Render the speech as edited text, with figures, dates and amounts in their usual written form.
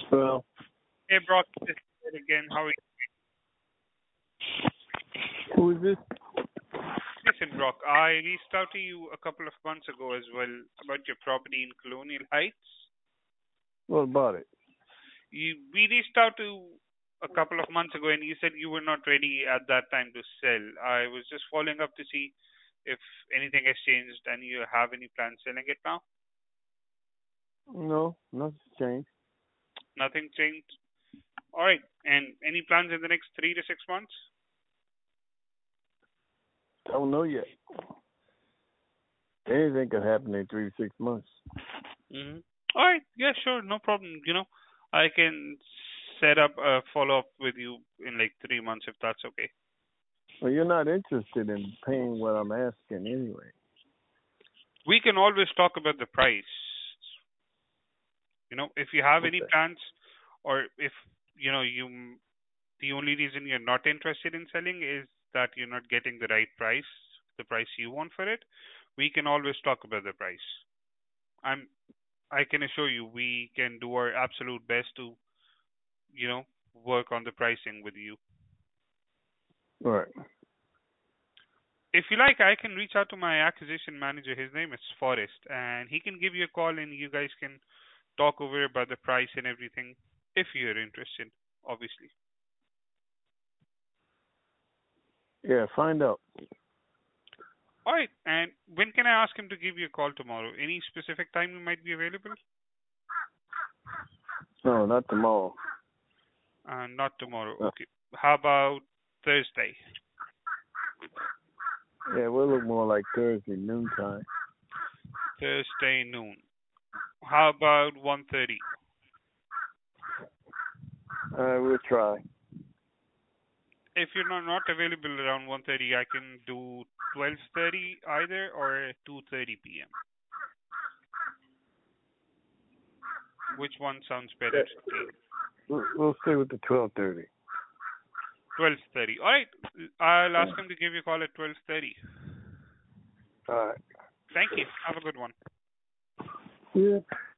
Well, Hey, Brock, this is Ed again. How are you? who is this? Listen, Brock, I reached out to you a couple of months ago as well about your property in Colonial Heights. What about it? We reached out to a couple of months ago, and you said you were not ready at that time to sell. I was just following up to see if anything has changed and you have any plans selling it now. No, nothing's changed. Nothing changed. All right. And any plans in the next 3 to 6 months? Don't know yet. Anything could happen in 3 to 6 months. All right. Yeah, sure. No problem. I can set up a follow up with you in like 3 months if that's okay. Well, you're not interested in paying what I'm asking anyway. We can always talk about the price. If you have any Okay. plans, or if the only reason you're not interested in selling is that you're not getting the right price, the price you want for it, we can always talk about the price. I'm I can assure you we can do our absolute best to, you know, work on the pricing with you. All right. If you like, I can reach out to my acquisition manager. His name is Forrest, and he can give you a call and you guys can talk over about the price and everything if you're interested, obviously. Yeah, find out. All right. And when can I ask him to give you a call tomorrow? Any specific time you might be available? No, not tomorrow. Not tomorrow. No. Okay. How about Thursday? Yeah, we'll look more like Thursday noontime. Thursday noon. How about 1:30? All right, we'll try. If you're not available around 1:30, I can do 12:30 either or 2:30 p.m. Which one sounds better to you? We'll stay with the 12:30. 12:30. All right. I'll ask him to give you a call at 12:30. All right. Thank you. Have a good one. Yeah.